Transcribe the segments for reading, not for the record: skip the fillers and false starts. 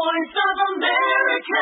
Voice of America.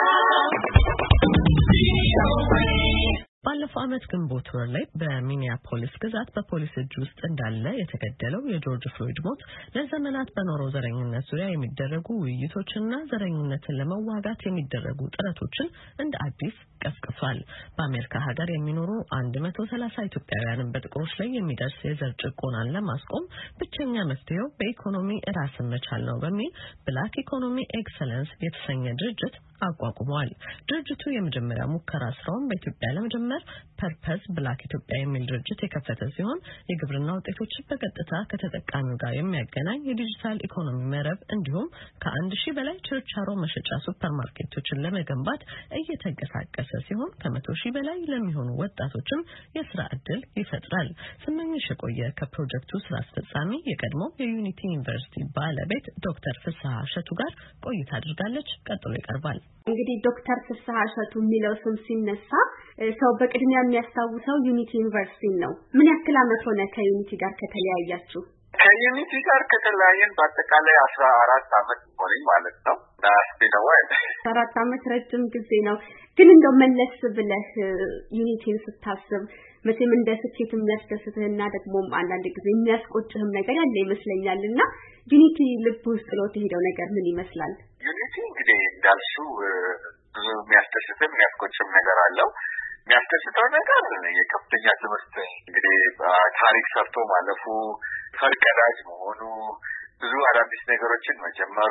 ባለፈው ዓመት ግንቦት ወር ላይ በሚኒያፖሊስ ግዛት በፖሊስ እጅ ውስጥ እንዳለ የተገደለው የጆርጅ ፍሎይድ ሞት ለዘመናት በኖረው ዘረኝነት ዙሪያ የሚደረጉ ውይይቶችና ዘረኝነትን ለመዋጋት የሚደረጉ ጥረቶችን እንደ አዲስ ቀስቅሷል። በአሜሪካ ሀገር የሚኖሩ 130 ኢትዮጵያውያንን በጥቁሮች ላይ የሚደርስ የዘር ጭቆናን ለማስቆም ብቸኛ መፍትሄው በኢኮኖሚ ራስን መቻል ነው በሚል ብላክ ኢኮኖሚ ኤክሰለንስ የተሰኘ ድርጅት አቋቁሟል። ድርጅቱ የመጀመሪያ ሙከራ ስራውን በኢትዮጵያ ለመጀመር ፐርፐስ ብላክ ኢትዮጵያ የሚል ድርጅት የከፈተ ሲሆን የግብርና ውጤቶችን በቀጥታ ከተጠቃሚው ጋር የሚያገናኝ የዲጂታል ኢኮኖሚ መረብ እንዲሁም ከ1000 በላይ ችርቻሮ መሸጫ ሱፐርማርኬቶችን ለመገንባት እየተንቀሳቀሰ ሲሆን ከ100,000 በላይ ለሚሆኑ ወጣቶችም የስራ ዕድል ይፈጥራል። ስመኝሽ የቆየ ከፕሮጀክቱ ስራ አስፈጻሚ የቀድሞ የዩኒቲ ዩኒቨርሲቲ ባለቤት ዶክተር ፍስሐ እሸቱ ጋር ቆይታ አድርጋለች። ቀጥሎ ይቀርባል። እንግዲህ ዶክተር ፍስሐ እሸቱ የሚለው ስም ሲነሳ ሰው በቅድሚያ የሚያስታውሰው ዩኒቲ ዩኒቨርሲቲ ነው። ምን ያክል ዓመት ሆነ ከዩኒቲ ጋር ከተለያያችሁ? ከዩኒቲ ጋር ከተለያየን በአጠቃላይ 14 ዓመት ሆነኝ ማለት ነው። ዳስቢነው 14 ዓመት ረጅም ጊዜ ነው። ግን እንደው መለስ ብለህ ዩኒቲን ስታስብ መቼም እንደ ስኬት የሚያስደስትህና ደግሞ አንዳንድ ጊዜ የሚያስቆጭህም ነገር ያለ ይመስለኛልና ዩኒቲ ልብ ውስጥ ነው የሄደው ነገር ምን ይመስላል? ዩኒቲ እንግዲህ እንዳልሽው ብዙ የሚያስደስትም የሚያስቆጭም ነገር አለው። የሚያስደስተው ነገር የከፍተኛ ትምህርት እንግዲህ ታሪክ ሰርቶ ማለፉ፣ ፈርቀዳጅ መሆኑ፣ ብዙ አዳዲስ ነገሮችን መጀመሩ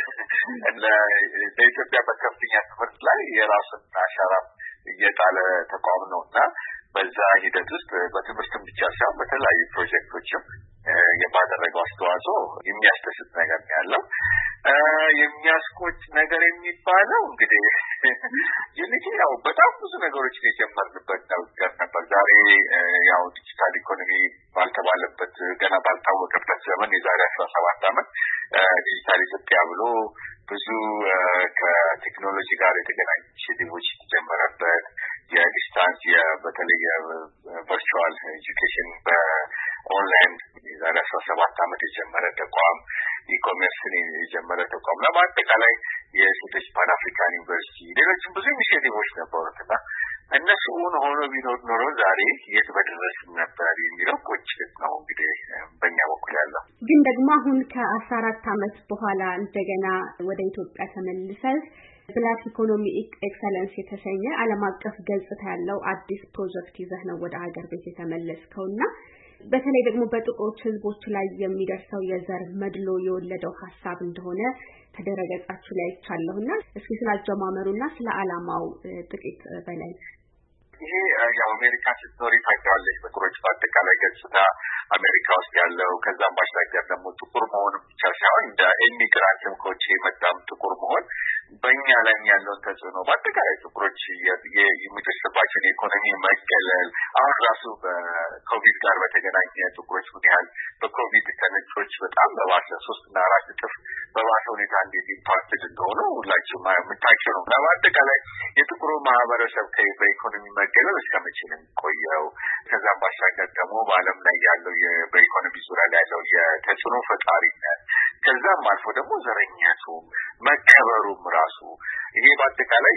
ለኢትዮጵያ በከፍተኛ ትምህርት ላይ የራሱን አሻራ እየጣለ ተቋም ነውና በዛ ሂደት ውስጥ በትምህርትም ብቻ ሳይሆን በተለያዩ ፕሮጀክቶችም የባደረገው አስተዋጽኦ የሚያስደስት ነገር ነው ያለው። የሚያስቆጭ ነገር የሚባለው እንግዲህ ዩኒቲ ያው በጣም ብዙ ነገሮች የጀመርንበት ነበር። ዛሬ ያው ዲጂታል ኢኮኖሚ ባልተባለበት ገና ባልታወቀበት ዘመን የዛሬ 17 ዓመት ዲጂታል ኢትዮጵያ ብሎ ብዙ ከቴክኖሎጂ ጋር የተገናኙ ኢኒሼቲቮች የተጀመረበት የዲስታንስ በተለይ ቨርቹዋል ኤጁኬሽን በኦንላይን የዛሬ 17 ዓመት የጀመረ ተቋም ኢኮሜርስን የጀመረ ተቋም ነው። በአጠቃላይ የሴቶች ፓን አፍሪካን ዩኒቨርሲቲ ሌሎችም ብዙ ኢኒሼቲቮች ነበሩትና እነሱ ሆኖ ቢኖር ኖሮ ዛሬ የት በደረስን ነበር የሚለው ቁጭት ነው እንግዲህ በእኛ በኩል ያለው። ግን ደግሞ አሁን ከ14 ዓመት በኋላ እንደገና ወደ ኢትዮጵያ ተመልሰን ብላክ ኢኮኖሚ ኤክሰለንስ የተሰኘ ዓለም አቀፍ ገጽታ ያለው አዲስ ፕሮጀክት ይዘህ ነው ወደ ሀገር ቤት የተመለስከውና በተለይ ደግሞ በጥቁሮች ህዝቦች ላይ የሚደርሰው የዘር መድሎ የወለደው ሐሳብ እንደሆነ ተደረገጻችሁ ላይ ይቻለውና እስኪ ስላጀማመሩና ስለ ዓላማው ጥቂት በላይ። ይሄ ያው አሜሪካ ስትኖሪ ታውቂዋለሽ፣ ጥቁሮች በአጠቃላይ ገጽታ አሜሪካ ውስጥ ያለው ከዛም ባሻገር ደግሞ ጥቁር መሆን ብቻ ሳይሆን እንደ ኢሚግራንትም ከውጭ የመጣም ጥቁር መሆን በእኛ ላይ ያለውን ተጽዕኖ በአጠቃላይ ጥቁሮች የሚደርስባቸውን የኢኮኖሚ መገለል አሁን ራሱ በኮቪድ ጋር በተገናኘ ጥቁሮች ምን ያህል በኮቪድ ከነጮች በጣም በባሰ 3 እና 4 እጥፍ በባሰ ሁኔታ እንዴት ኢምፓክትድ እንደሆኑ ሁላችሁም የምታውቁ ነው። በአጠቃላይ የጥቁሩ ማህበረሰብ በኢኮኖሚ መገለል እስከመቼ ነው የሚቆየው? ከዛም ባሻገር ደግሞ በዓለም ላይ ያለው በኢኮኖሚ ዙሪያ ላይ ያለው የተጽዕኖ ፈጣሪነት ከዛም አልፎ ደግሞ ዘረኛቱ መከበሩም ራሱ ይሄ በአጠቃላይ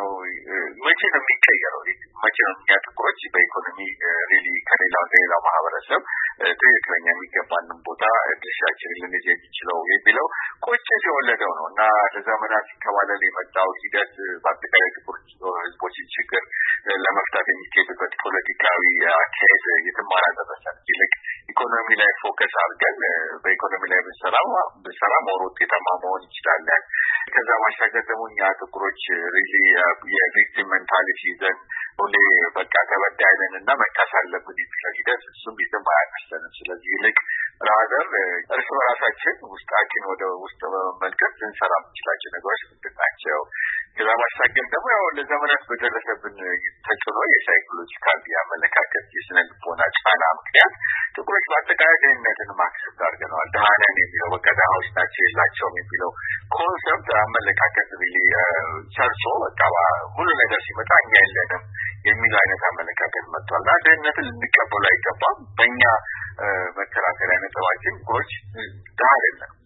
መቼ ነው የሚቀየረው? መቼ ነው እኛ ጥቁሮች በኢኮኖሚ ሪሊ ከሌላው ማህበረሰብ ትክክለኛ የሚገባንን ቦታ ድርሻችንን ልንይዝ የሚችለው የሚለው ቁጭት የወለደው ነው እና ለዘመናት ሲከባለል የመጣው ሂደት በአጠቃላይ ጥቁር ህዝቦችን ችግር ለመፍታት የሚካሄድበት ፖለቲካዊ አካሄድ የተማራ ደረሰን ይልቅ ኢኮኖሚ ላይ ፎከስ አድርገን በኢኮኖሚ ላይ ብንሰራ ሞር ውጤታማ መሆን እንችላለን። ከዛ ማሻገር ደግሞ እኛ ጥቁሮች ሪሊ የቪክቲም ሜንታሊቲ ይዘን ሁሌ በቃ ተበዳይ ነን እና መካስ አለብን የሚለው ሂደት እሱም ይዘን አያነሰንም። ስለዚህ ይልቅ ራዘር እርስ በራሳችን ውስጣችን ወደ ውስጥ በመመልከት ልንሰራ የምንችላቸው ነገሮች ምንድን ናቸው? ከዛ ማሻገር ደግሞ ያው ለዘመናት በደረሰብን ተጽዕኖ የሳይኮሎጂካል የአመለካከት የስነ ልቦና ጫና ምክንያት ጥቁሮች በአጠቃላይ ድህነትን ማክሰብ አድርገነዋል። ድሃ ነን የሚለው በቃ ድሃዎች ናቸው የላቸውም የሚለው ኮንሰፕት አመለካከት ሪሊ ሰርጾ በቃ ሁሉ ነገር ሲመጣ እኛ የለንም የሚል አይነት አመለካከት መጥቷል። እና ድህነትን ልንቀበሉ አይገባም። በእኛ መከራከሪያ ነጥባችን ጥቁሮች ድሃ አይደለም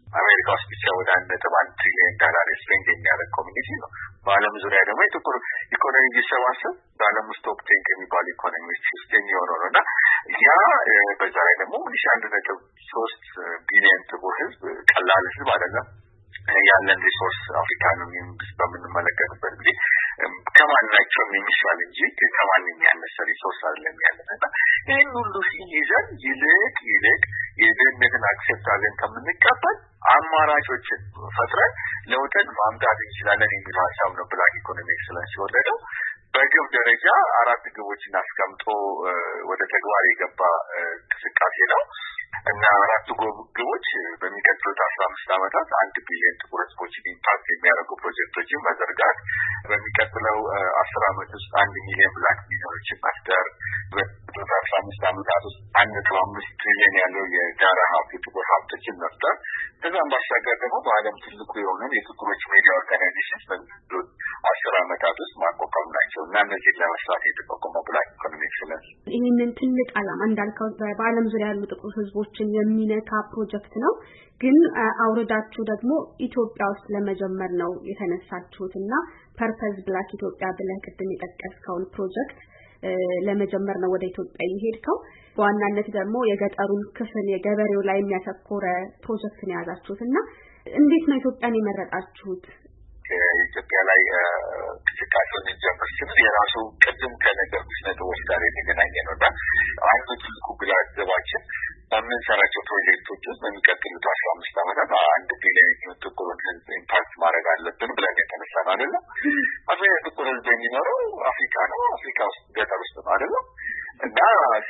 አሜሪካ ውስጥ ብቻ ወደ 1.1 ትሪሊየን ዶላር ስፔንድ የሚያደርግ ኮሚኒቲ ነው። በዓለም ዙሪያ ደግሞ የጥቁር ኢኮኖሚ ቢሰባሰብ በዓለም ውስጥ ቶፕ 10 ከሚባሉ ኢኮኖሚዎች ውስጥ የሚሆነው ነውና ያ በዛ ላይ ደግሞ 1.3 ቢሊዮን ጥቁር ህዝብ ቀላል ህዝብ አይደለም። ያለን ሪሶርስ አፍሪካንም በምንመለከትበት ጊዜ ከማናቸውም የሚሻል እንጂ ከማን የሚያነሰ ሪሶርስ አይደለም ያለንና ይህን ሁሉ ይዘን ይልቅ የድህነትን አክሴፕት አድርገን ከምንቀበል አማራጮችን ፈጥረን ለውጥን ማምጣት እንችላለን የሚለው ሀሳብ ነው ብላክ ኢኮኖሚክስ ስለወለደው። በግብ ደረጃ 4 ግቦችን አስቀምጦ ወደ ተግባር የገባ እንቅስቃሴ ነው እና 4 ግቦች በሚቀጥሉት 15 ዓመታት 1 ቢሊዮን ጥቁር ህዝቦችን ኢምፓክት የሚያደርጉ ፕሮጀክቶችን መዘርጋት፣ በሚቀጥለው 10 ዓመት ውስጥ 1 ሚሊዮን ብላክ ሚሊዮኖችን መፍጠር፣ በሚቀጥሉት 15 ዓመታት ውስጥ 1.5 ትሪሊዮን ያለው የጋራ ሀብት የጥቁር ሀብቶችን መፍጠር፣ ከዛም ባሻገር ደግሞ በዓለም ትልቁ የሆነን የጥቁሮች ሚዲያ ኦርጋናይዜሽን በሚቀጥሉት 10 ዓመታት ውስጥ ማቋቋም ናቸው እና እነዚህን ለመስራት የተቋቋመው ብላክ ኢኮኖሚክስ ነው። ይህንን ትልቅ ዓላማ እንዳልከው በዓለም ዙሪያ ያሉ ጥቁር ህዝቦችን የሚነካ ፕሮጀክት ነው። ግን አውርዳችሁ ደግሞ ኢትዮጵያ ውስጥ ለመጀመር ነው የተነሳችሁትና ፐርፐዝ ብላክ ኢትዮጵያ ብለህ ቅድም የጠቀስከውን ፕሮጀክት ለመጀመር ነው ወደ ኢትዮጵያ የሄድከው። በዋናነት ደግሞ የገጠሩን ክፍል የገበሬው ላይ የሚያተኮረ ፕሮጀክት ነው ያዛችሁትና እንዴት ነው ኢትዮጵያን የመረጣችሁት? ኢትዮጵያ ላይ እንቅስቃሴውን እንጀምር ስንል የራሱ ቅድም ከነገርኩሽ ነጥቦች ጋር የተገናኘ ነውና አንዱ ትልቁ ግባችን በምንሰራቸው ፕሮጀክቶች ውስጥ በሚቀጥሉት 15 ዓመታት 1 ቢሊዮን ጥቁር ህዝብ ኢምፓክት ማድረግ አለብን ብለን የተነሳነው አይደለም። ጥቁር ህዝብ የሚኖረው አፍሪካ ነው። አፍሪካ ውስጥ ገጠር ውስጥ ነው አይደለም እና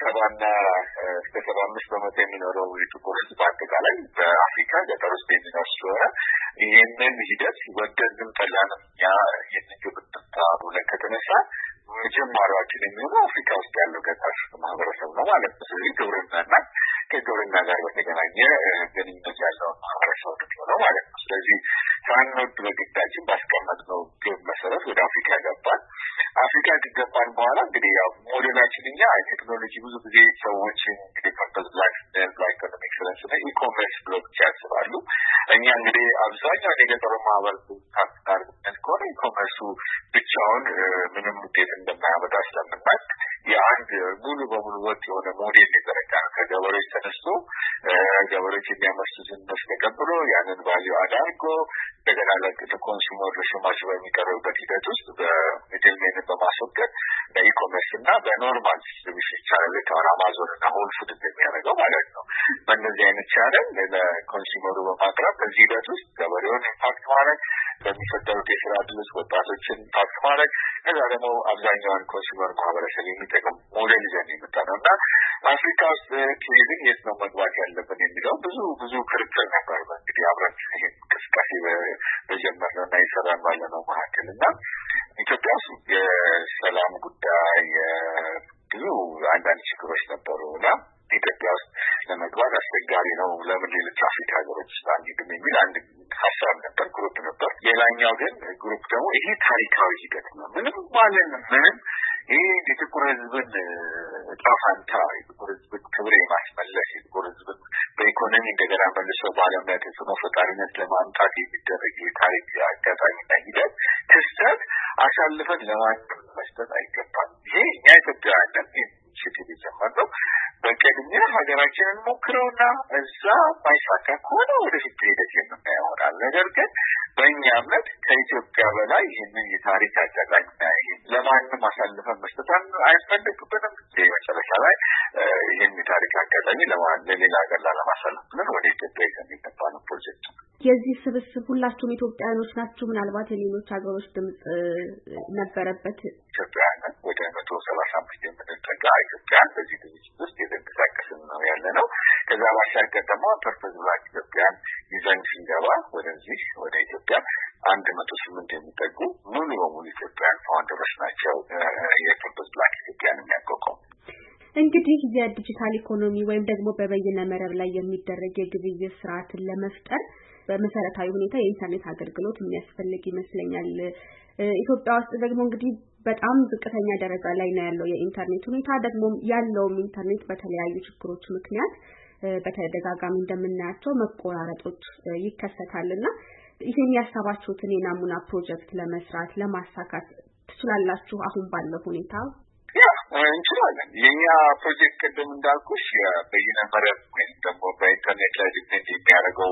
75% የሚኖረው የጥቁር ህዝብ አጠቃላይ በአፍሪካ ገጠር ውስጥ የሚኖር ስለሆነ ይህንን ሂደት ወደድንም ጠላንም ያ የንግብታ ብለን ከተነሳ መጀመሪያችን የሚሆነው አፍሪካ ውስጥ ያለው ገጠር ማህበረሰብ ነው ማለት ነው። ስለዚህ ግብርናና ከግብርና ጋር በተገናኘ ግንኙነት ያለው ማህበረሰብ ነው ማለት ነው። ስለዚህ ሳንወድ በግዳችን ባስቀመጥነው ግብ መሰረት ወደ አፍሪካ ገባን። አፍሪካ ከገባን በኋላ እንግዲህ ያው ሞዴላችን እኛ ቴክኖሎጂ ብዙ ጊዜ ሰዎች እንግዲህ ፐርፐዝ ብላክ ኢኮኖሚክስ ስለሆነ ኢኮሜርስ ብሎ ብቻ ያስባሉ። እኛ እንግዲህ አብዛኛውን የገጠሩ ማህበረሰብ ካርታርነት ከሆነ ኢኮሜርሱ ብቻውን ምንም ውጤት እንደማያመጣ ስለምናውቅ የአንድ ሙሉ በሙሉ ወጥ የሆነ ሞዴል የተረዳ ነው። ከገበሬዎች ተነስቶ ገበሬዎች የሚያመርቱትን ምርት ተቀብሎ ያንን ቫልዩ አድርጎ እንደገና ለኮንሱመር ለሸማቹ በሚቀርብበት ሂደት ውስጥ በሚድልሜን በማስወገድ በኢኮሜርስ እና በኖርማል ዲስትሪቢዩሽን ቻናል ከሆነ አማዞን እና ሆል ፉድ እንደሚያደርገው ማለት ነው። በእነዚህ አይነት ቻናል ለኮንሱመሩ በማቅረብ በዚህ ሂደት ውስጥ ገበሬውን ኢምፓክት ማድረግ፣ በሚፈጠሩት የስራ ዕድሎች ወጣቶችን ኢምፓክት ማድረግ፣ ከዛ ደግሞ አብዛኛውን ኮንሱመር ማህበረሰብ የሚጠቅም ሞዴል ይዘን የመጣ ነው እና አፍሪካ ውስጥ ከሄድን የት ነው መግባት ያለብን የሚለው ብዙ ክርክር ነበር። እንግዲህ አብረን ይሄን እንቅስቃሴ በጀመርነው እና የሰራን ባለነው መካከል እና ኢትዮጵያ ውስጥ የሰላም ጉዳይ ብዙ አንዳንድ ችግሮች ነበሩ እና ኢትዮጵያ ውስጥ ለመግባት አስቸጋሪ ነው፣ ለምን ሌሎች አፍሪካ ሀገሮች ውስጥ አንሄድም የሚል አንድ ሀሳብ ነበር፣ ግሩፕ ነበር። ሌላኛው ግን ግሩፕ ደግሞ ይሄ ታሪካዊ ሂደት ነው ምንም ይሄ የጥቁር ህዝብን ጣፋንታ የጥቁር ህዝብን ክብር የማስመለስ የጥቁር ህዝብን በኢኮኖሚ እንደገና መልሰው በዓለም ላይ ተጽዕኖ ፈጣሪነት ለማምጣት የሚደረግ የታሪክ አጋጣሚና ሂደት ክስተት አሳልፈን ለማንም መስጠት አይገባም። ይሄ እኛ ኢትዮጵያውያን ሽግግር የጀመርነው በቅድሚያ ሀገራችንን ሞክረውና እዛ ማይሳካ ከሆነ ወደፊት ሂደት የምናየው ይሆናል። ነገር ግን በእኛ እምነት ከኢትዮጵያ በላይ ይህንን የታሪክ አጋጣሚና ለማንም አሳልፈን መስጠት አይፈልግብንም። መጨረሻ ላይ ይህን የታሪክ አጋጣሚ ለሌላ ሀገር ላለማሳለፍ ብለን ወደ ኢትዮጵያ ይዘን የገባ ነው ፕሮጀክቱ። የዚህ ስብስብ ሁላችሁም ኢትዮጵያውያኖች ናችሁ? ምናልባት የሌሎች ሀገሮች ድምጽ ነበረበት? ኢትዮጵያውያን ወደ 135 የምንጠጋ ኢትዮጵያውያን በዚህ ድርጅት ውስጥ የተንቀሳቀስን ነው ያለ ነው። ከዛ ባሻገር ደግሞ ፐርፐዝ ብላክ ኢትዮጵያን ይዘን ስንገባ ወደዚህ ወደ ኢትዮጵያ 108 የሚጠጉ ሙሉ በሙሉ ኢትዮጵያውያን ፋውንደሮች ናቸው የፐርፐዝ ብላክ ኢትዮጵያን የሚያቋቁሙ። እንግዲህ የዲጂታል ኢኮኖሚ ወይም ደግሞ በበይነ መረብ ላይ የሚደረግ የግብይት ስርዓትን ለመፍጠር በመሰረታዊ ሁኔታ የኢንተርኔት አገልግሎት የሚያስፈልግ ይመስለኛል። ኢትዮጵያ ውስጥ ደግሞ እንግዲህ በጣም ዝቅተኛ ደረጃ ላይ ነው ያለው የኢንተርኔት ሁኔታ። ደግሞ ያለው ኢንተርኔት በተለያዩ ችግሮች ምክንያት በተደጋጋሚ እንደምናያቸው መቆራረጦች ይከሰታልና ይሄን ያሳባችሁትን የናሙና ፕሮጀክት ለመስራት ለማሳካት ትችላላችሁ አሁን ባለው ሁኔታ? እንችላለን። የኛ ፕሮጀክት ቅድም እንዳልኩሽ በይነ መረብ ወይም ደግሞ በኢንተርኔት ላይ ዲፔንድ የሚያደርገው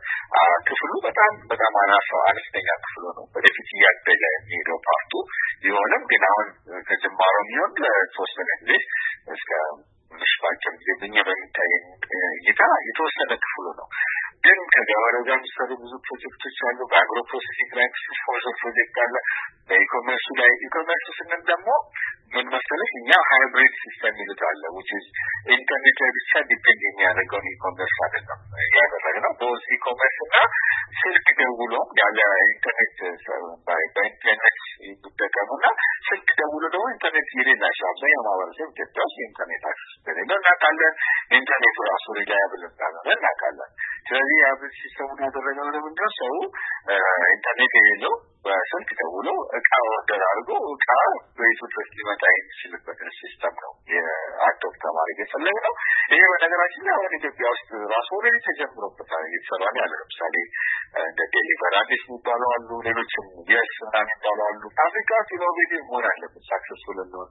ክፍሉ በጣም አነስተኛ ክፍሉ ነው። ወደፊት እያደገ የሚሄደው ፓርቱ ቢሆንም ግን አሁን ከጅማሮ የሚሆን ለተወሰነ ጊዜ እስከ ምሽባቸው ጊዜ በኛ በሚታየን እይታ የተወሰነ ክፍሉ ነው። ግን ከገበሬው ጋር የሚሰሩ ብዙ ፕሮጀክቶች አሉ። በአግሮ ፕሮሴሲንግ ላይ ፕሮጀክት አለ። በኢኮሜርሱ ላይ ኢኮሜርሱ ስንል ደግሞ ምን መሰለሽ እኛ ሃይብሪድ ሲስተም ይሉታል which is ኢንተርኔት ላይ ብቻ ዲፔንድ የሚያደርገው ኢኮሜርስ አይደለም ያደረግነው። በዚ ኢኮሜርስ እና ስልክ ደውሎ ያለ ኢንተርኔት በኢንተርኔት ይጠቀሙና ስልክ ደውሎ ደግሞ ኢንተርኔት የሌላቸው አብዛኛው ማህበረሰብ ኢትዮጵያ ውስጥ ኢንተርኔት አክሰስ እንደሌለ እናውቃለን። ኢንተርኔቱ ራሱ ሪላያብል እንዳልሆነ እናውቃለን። ስለዚህ ሃይብሪድ ሲስተሙን ያደረገው ምንድን ነው? ሰው ኢንተርኔት የሌለው በስልክ ደውሎ እቃ ኦርደር አድርጎ እቃ ቤቱ ድረስ ሊመጣ የሚችልበት ሲስተም ነው የአዶፕት ማድረግ የፈለግነው። ይሄ በነገራችን ላይ አሁን ኢትዮጵያ ውስጥ ራሱ ኦልሬዲ ተጀምሮበታል እየተሰራ ነው ያለው። ለምሳሌ እንደ ዴሊቨር አዲስ የሚባሉ አሉ፣ ሌሎችም የስ ምናምን የሚባሉ አሉ። አፍሪካ ኢኖቬቲቭ መሆን አለበት ሳክሰስፉል እንደሆን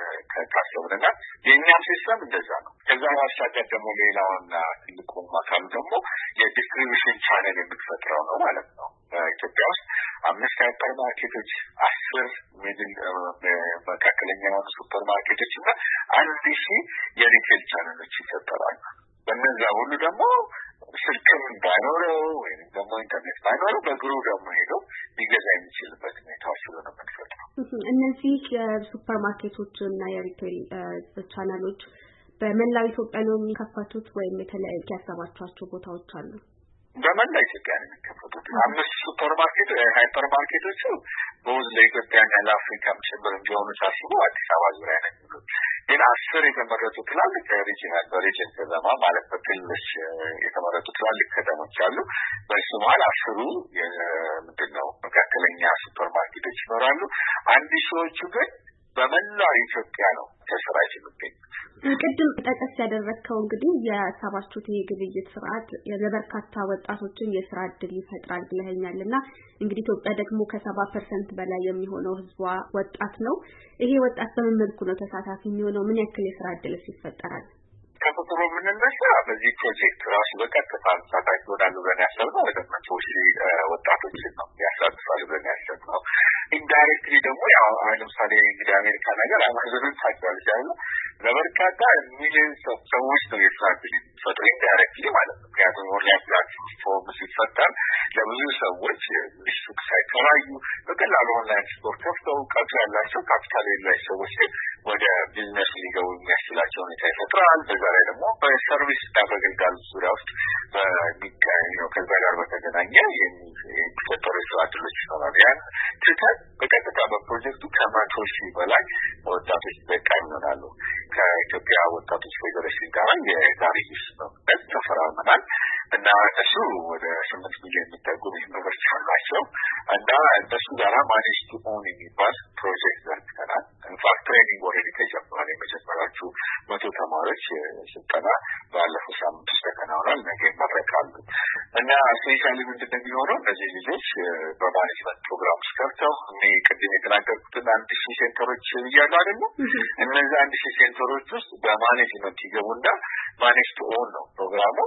ካሰብንና የእኛም ሲስተም እንደዛ ነው። ከዛ ባሻገር ደግሞ ሌላውና ትልቁ አካሉ ደግሞ የዲስትሪቢዩሽን ቻነል የምትፈጥረው ነው ማለት ነው። ኢትዮጵያ ውስጥ 5 ሃይፐር ማርኬቶች 10 ሚድል መካከለኛ የሆኑ ሱፐር ማርኬቶች እና 1000 የሪቴል ቻነሎች ይፈጠራሉ። በእነዛ ሁሉ ደግሞ ስልክም ባይኖረው ወይም ደግሞ ኢንተርኔት ባይኖረው በእግሩ ደግሞ ሄዶ ሊገዛ የሚችልበት ሁኔታዎች ስለሆነ የምንፈጥረው። እነዚህ የሱፐር ማርኬቶች እና የሪቴል ቻነሎች በመላው ኢትዮጵያ ነው የሚከፈቱት ወይም የተለያዩ ያሰባችኋቸው ቦታዎች አሉ? በመላ ኢትዮጵያ ነው የሚከፈቱት። 5 ሱፐር ማርኬት ሃይፐር ማርኬቶቹ በውዝ ለኢትዮጵያና ለአፍሪካም ጭምር እንዲሆኑ ታስቦ አዲስ አበባ ዙሪያ ነው የሚሉት። ግን 10 የተመረጡ ትላልቅ ሪጂናል በሪጅን ከተማ ማለት በክልሎች የተመረጡ ትላልቅ ከተሞች አሉ። በሱ መሀል 10 ምንድነው መካከለኛ ሱፐር ማርኬቶች ይኖራሉ። 1000ዎቹ ግን በመላው ኢትዮጵያ ነው ተሰራጭተው የሚገኙት። ቅድም ተጠቅስ ያደረከው እንግዲህ የሰባችሁት የግብይት ስርዓት ለበርካታ ወጣቶችን የስራ ዕድል ይፈጥራል ብለኸኛልና እንግዲህ ኢትዮጵያ ደግሞ ከ70% በላይ የሚሆነው ህዝቧ ወጣት ነው። ይሄ ወጣት በምን መልኩ ነው ተሳታፊ የሚሆነው? ምን ያክል የስራ ዕድልስ ይፈጠራል? ከቁጥሩ የምንነሳ በዚህ ፕሮጀክት ራሱ በቀጥታ ተሳታፊ ይሆናሉ ብለን ያሰብነው ወደ 100,000 ወጣቶችን ነው ያሳትፋሉ ብለን ያሰብነው። ኢንዳይሬክትሊ ደግሞ ያው ለምሳሌ እንግዲህ አሜሪካ ነገር አማዞንን ታውቂዋለሽ አይደል? ለበርካታ ሚሊዮን ሰዎች ነው የስራ ዕድል የሚፈጥረው ኢንዳይሬክትሊ ማለት ነው። ምክንያቱም ኦንላይን ፕላትፎርም ሲፈጠር ለብዙ ሰዎች ሱቅ ሳይከራዩ በቀላሉ ኦንላይን ስቶር ከፍተው እውቀቱ ያላቸው ካፒታል የሌላቸው ሰዎች ወደ ቢዝነስ ሊገቡ የሚያስችላቸው ሁኔታ ይፈጥራል። በዛ ላይ ደግሞ በሰርቪስ እና በአገልግሎት ዙሪያ ውስጥ በሚገኘው ከዛ ጋር በተገናኘ የሚፈጠሩ የስራ ዕድሎች ይኖራሉ። ያን ትተን በቀጥታ በፕሮጀክቱ ከ100,000 በላይ ወጣቶች ተጠቃሚ ይሆናሉ። ከኢትዮጵያ ወጣቶች ፌዴሬሽን ጋር የጋርዮሽ ስምምነት ተፈራርመናል እና እሱ ወደ 8 ሚሊዮን የሚጠጉ ሜምበሮች አሏቸው እና እነሱ ጋር ማኔጅ ቱ ኦን የሚባል ፕሮጀክት ዘርግተናል። ኢንፋክት ትሬኒንግ ኦልሬዲ ተጀምሯል። የመጀመሪያዎቹ 100 ተማሪዎች ስልጠና ባለፈው ሳምንት ውስጥ ተከናውኗል። ነገ ይመረቃሉ እና ስፔሻሊ ምንድን ነው የሚሆነው እነዚህ ልጆች በማኔጅመንት ፕሮግራም ውስጥ ገብተው እኔ ቅድም የተናገርኩትን 1000 ሴንተሮች እያሉ አይደለ? እነዚህ 1000 ሴንተሮች ውስጥ በማኔጅመንት ይገቡና ማኔጅ ቱ ኦን ነው ፕሮግራሙ።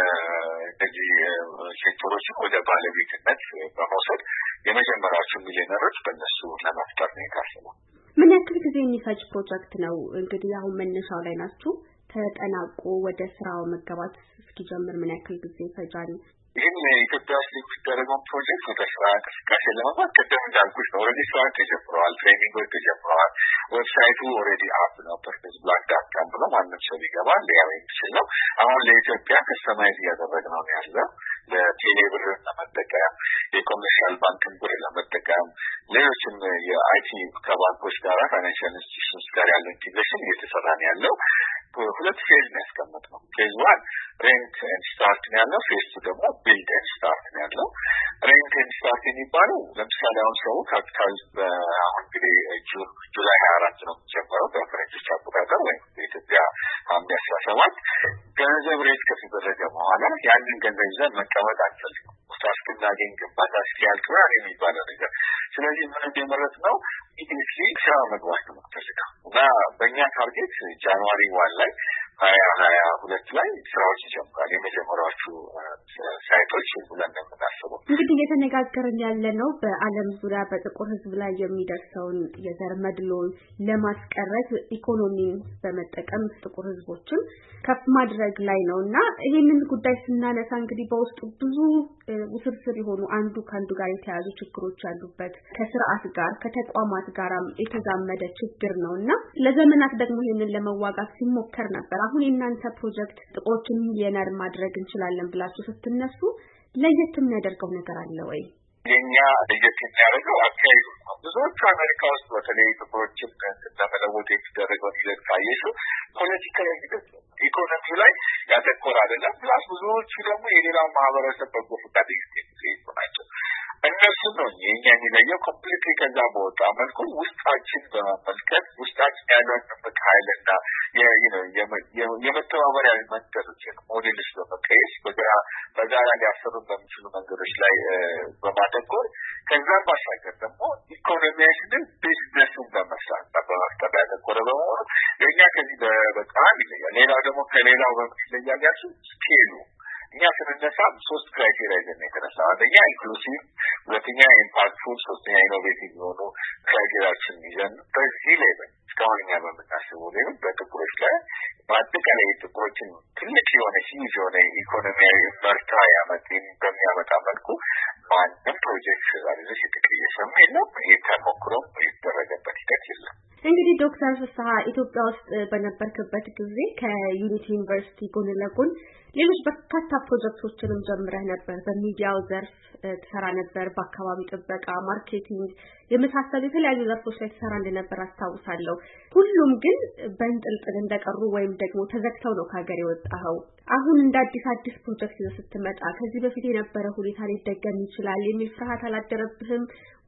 እነዚህ ሴክተሮችን ወደ ባለቤትነት በመውሰድ የመጀመሪያዎቹ ሚሊዮነሮች በእነሱ ለመፍጠር ነው የታሰበው። ምን ያክል ጊዜ የሚፈጅ ፕሮጀክት ነው? እንግዲህ አሁን መነሻው ላይ ናችሁ። ተጠናቆ ወደ ስራው መገባት እስኪጀምር ምን ያክል ጊዜ ይፈጃል? ይህን ኢትዮጵያ ውስጥ የሚደረገውን ፕሮጀክት ወደ ስራ እንቅስቃሴ ለመግባት ቅድም እንዳልኩሽ ነው። ኦልሬዲ ስራ ተጀምረዋል። ትሬኒንጎች ተጀምረዋል። ዌብሳይቱ ኦልሬዲ አፕ ነው። purpose.black.com ብሎ ማንም ሰው ሊገባል ሊያየው የሚችል ነው። አሁን ለኢትዮጵያ ከስተማይዝ እያደረግነው ነው ያለው። ለቴሌብር ለመጠቀም የኮሜርሻል ባንክን ብር ለመጠቀም ሌሎችም የአይቲ ከባንኮች ጋር ፋይናንሻል ኢንስቲትዩሽንስ ጋር ያለው ኢንቲግሬሽን እየተሰራ ነው ያለው። ሁለት ፌዝ ነው ያስቀመጥነው። ፌዝ 1 ሬንት ኤንድ ስታርት ነው ያለው። ፌዝ 2 ደግሞ ቢልድ ኤንድ ስታርት ነው ያለው። ሬንት ኤንድ ስታርት የሚባለው ለምሳሌ አሁን ሰው ካፒታል አሁን እንግዲህ ጁላይ 24 ነው የሚጀምረው በፈረንጆች አቆጣጠር ወይም በኢትዮጵያ ሐምሌ 17 ገንዘብ ሬት ከተደረገ በኋላ ያንን ገንዘብ ይዘን መቀመጥ አንፈልግም። እስክናገኝ ግንባታ እስኪያልቅ የሚባለው ነገር። ስለዚህ ምን እንደመረጥ ነው ኢትዮጵያ ስራ መግባት ነው የምትፈልገው እና በእኛ ታርጌት ጃንዋሪ 1 ላይ 2022 ላይ ስራዎች ይጀምራል። የመጀመሪያዎቹ ሳይቶች ብለን ነው የምናስበው። እንግዲህ እየተነጋገርን ያለነው በዓለም ዙሪያ በጥቁር ሕዝብ ላይ የሚደርሰውን የዘር መድሎን ለማስቀረት ኢኮኖሚን በመጠቀም ጥቁር ሕዝቦችን ከፍ ማድረግ ላይ ነውና ይሄንን ጉዳይ ስናነሳ እንግዲህ በውስጡ ብዙ ውስብስብ የሆኑ አንዱ ከአንዱ ጋር የተያዙ ችግሮች ያሉበት ከስርዓት ጋር ከተቋማት ጋር የተዛመደ ችግር ነውና ለዘመናት ደግሞ ይሄንን ለመዋጋት ሲሞከር ነበር። አሁን የእናንተ ፕሮጀክት ጥቁሮችን ሚሊዮነር ማድረግ እንችላለን ብላችሁ ስትነሱ ለየት የሚያደርገው ነገር አለ ወይ? የኛ ለየት የሚያደርገው አካሄዱ ነው። ብዙዎቹ አሜሪካ ውስጥ በተለይ ጥቁሮችን ለመለወጥ የተደረገው ሂደት ካየሹ ፖለቲካዊ ሂደት ኢኮኖሚው ላይ ያተኮረ አይደለም። ፕላስ ብዙዎቹ ደግሞ የሌላው ማህበረሰብ በጎ ፈቃደኝነት ናቸው። እነሱ ነው የኛ የሚለየው ኮምፕሊትሊ ከዛ በወጣ መልኩ ውስጣችን በመመልከት ውስጣችን ያለውን ኃይልና የመተባበሪያ መንገዶችን ሞዴልስ በመቀየስ በጋራ ሊያሰሩ በሚችሉ መንገዶች ላይ በማተኮር ከዛም ባሻገር ደግሞ ኢኮኖሚያችንን ቢዝነስን በመስራት በመፍጠር ያተኮረ በመሆኑ የእኛ ከዚህ በጣም ይለያል። ሌላው ደግሞ ከሌላው በምን ይለያል ያልሱ ስኬሉ እኛ ስንነሳ 3 ክራይቴሪያ ይዘን የተነሳ አንደኛ ኢንክሉሲቭ፣ ሁለተኛ ኢምፓክትፉል፣ ሶስተኛ ኢኖቬቲቭ የሆኑ ክራይቴሪያችን ይዘን በዚህ ላይ እስካሁን እኛ በምናስበው ላይ በጥቁሮች ላይ በአጠቃላይ ጥቁሮችን ትልቅ የሆነ ሂጅ የሆነ ኢኮኖሚያዊ መርታ በሚያመጣ መልኩ ማንም ፕሮጀክት ዛሬ የተቀየሰም የለም። የተሞክሮም የተደረገበት ሂደት የለም። እንግዲህ ዶክተር ፍስሐ ኢትዮጵያ ውስጥ በነበርክበት ጊዜ ከዩኒቲ ዩኒቨርሲቲ ጎን ለጎን ሌሎች በርካታ ፕሮጀክቶችንም ጀምረህ ነበር። በሚዲያው ዘርፍ ተሰራ ነበር፣ በአካባቢ ጥበቃ፣ ማርኬቲንግ የመሳሰሉ የተለያዩ ዘርፎች ላይ ተሰራ እንደነበር አስታውሳለሁ። ሁሉም ግን በእንጥልጥል እንደቀሩ ወይም ደግሞ ተዘግተው ነው ከሀገር የወጣኸው። አሁን እንደ አዲስ ፕሮጀክት ይዘህ ስትመጣ ከዚህ በፊት የነበረ ሁኔታ ሊደገም ይችላል የሚል ፍርሃት አላደረብህም?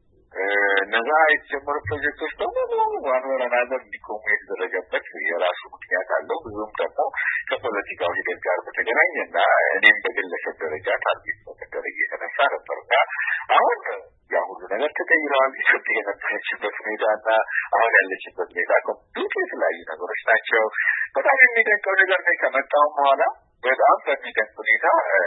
እነዛ የተጀመሩ ፕሮጀክቶች ደግሞ ዋን ወር አናዘር እንዲቆሙ የተደረገበት የራሱ ምክንያት አለው። ብዙም ደግሞ ከፖለቲካው ሂደት ጋር በተገናኘና እኔም በግለሰብ ደረጃ ታርጌት በመደረግ የተነሳ ነበርና አሁን ያ ሁሉ ነገር ተቀይረዋል። ኢትዮጵያ የነበረችበት ሁኔታና አሁን ያለችበት ሁኔታ ኮምፕሊት የተለያዩ ነገሮች ናቸው። በጣም የሚደንቀው ነገር ነው ከመጣሁም በኋላ በጣም በሚደንቅ ሁኔታ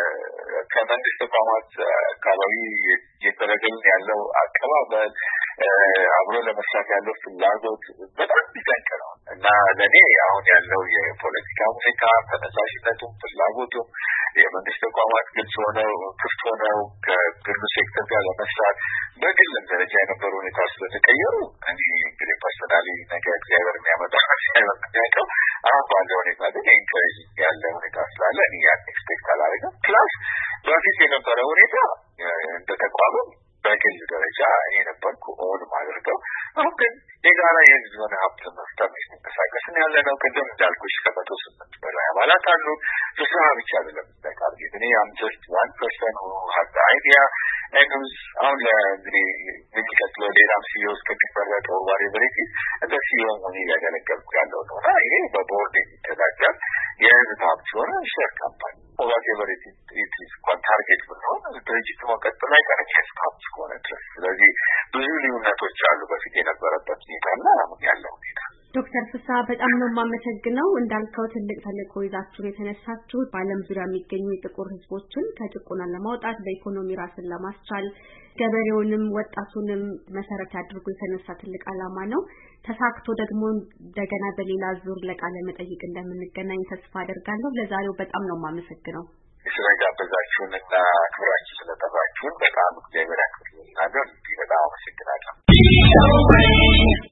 ከመንግስት ተቋማት አካባቢ እየተደረገልን ያለው አቀባበል አብሮ ለመስራት ያለው ፍላጎት በጣም የሚደንቅ ነው እና ለእኔ አሁን ያለው የፖለቲካ ሁኔታ ተነሳሽነቱም ፍላጎቱም የመንግስት ተቋማት ግልጽ ሆነው ክፍት ሆነው ከግሉ ሴክተር ጋር ለመስራት በግልም ደረጃ የነበሩ ሁኔታ ስለተቀየሩ እኔ እንግዲህ ፐርሰናሊ ነገ እግዚአብሔር የሚያመጣው አሁን ባለው ሁኔታ ግን ኢንከሬጅ ያለ ሁኔታ ስላለ እኔ ያን ኤክስፔክት አላደረግም። ፕላስ በፊት የነበረ ሁኔታ እንደ ተቋም በግል ደረጃ እኔ ነበርኩ ኦን ማድረገው። አሁን ግን የጋራ የህዝብ የሆነ ሀብት መፍጠር የሚንቀሳቀስን ያለ ነው። ቅድም እንዳልኩሽ ከ108 በላይ አባላት አሉ። በስራ ብቻ አይደለም ታርጌት እኔ አም ጀስት 1% who has the idea and አሁን እንግዲህ የሚቀጥለው ሌላም ሲዮ እስከሚመረጥ ወር በሬቲ እንደ ሲዮ ሆኜ እያገለገልኩ ያለው ነው እና ይሄ በቦርድ የሚተዳደር የህዝብ ሀብት ሆነ ሼር ካምፓኒ whatever it is ታርጌት ብንሆን ድርጅቱ መቀጠል ላይ ከነኬስ ሀብት ከሆነ ድረስ ስለዚህ ብዙ ልዩነቶች አሉ በፊት የነበረበት ሁኔታና አሁን ያለው ሁኔታ። ዶክተር ፍስሐ በጣም ነው የማመሰግነው። እንዳልከው ትልቅ ተልዕኮ ይዛችሁ የተነሳችሁ በዓለም ዙሪያ የሚገኙ የጥቁር ህዝቦችን ከጭቆና ለማውጣት በኢኮኖሚ ራስን ለማስቻል ገበሬውንም ወጣቱንም መሰረት አድርጎ የተነሳ ትልቅ ዓላማ ነው። ተሳክቶ ደግሞ እንደገና በሌላ ዙር ለቃለ መጠይቅ እንደምንገናኝ ተስፋ አደርጋለሁ። ለዛሬው በጣም ነው የማመሰግነው። ስለጋበዛችሁንና ክብራችሁ ስለጠራችሁን በጣም እግዚአብሔር ያክብርልኝ። በጣም አመሰግናለሁ።